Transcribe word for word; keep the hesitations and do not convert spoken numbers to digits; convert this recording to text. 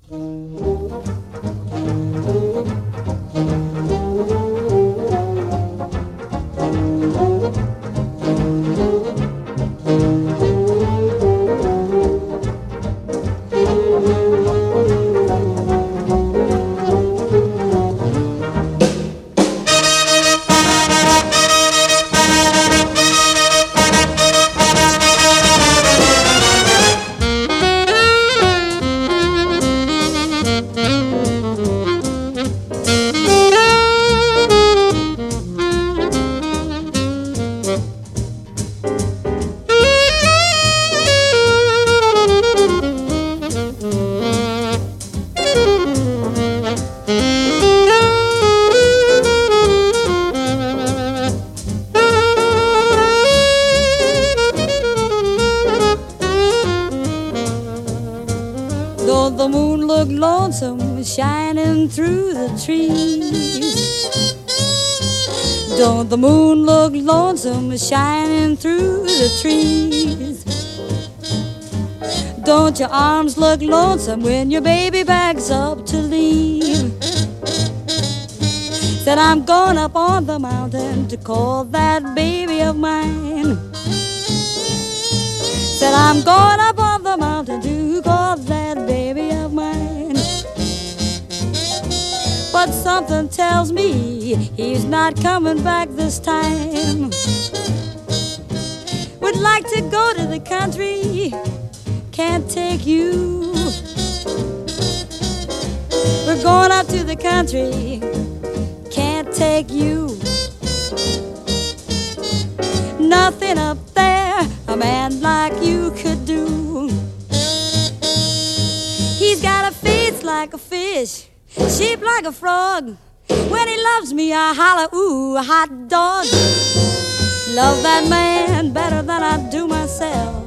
Though the moon looked lonesome shining through the trees, don't the moon look lonesome shining through the trees? Don't your arms look lonesome when your baby backs up to leave? Said I'm going up on the mountain to call that baby of mine. Said I'm going up on the mountain to call that baby of mine. But something tells me he's not coming back this time. Would like to go to the country, can't take you. We're going up to the country, can't take you. Nothing up there a man like you could do. He's got a face like a fish, shape like a frog. When he loves me, I holler, ooh, a hot dog. Love that man better than I do myself.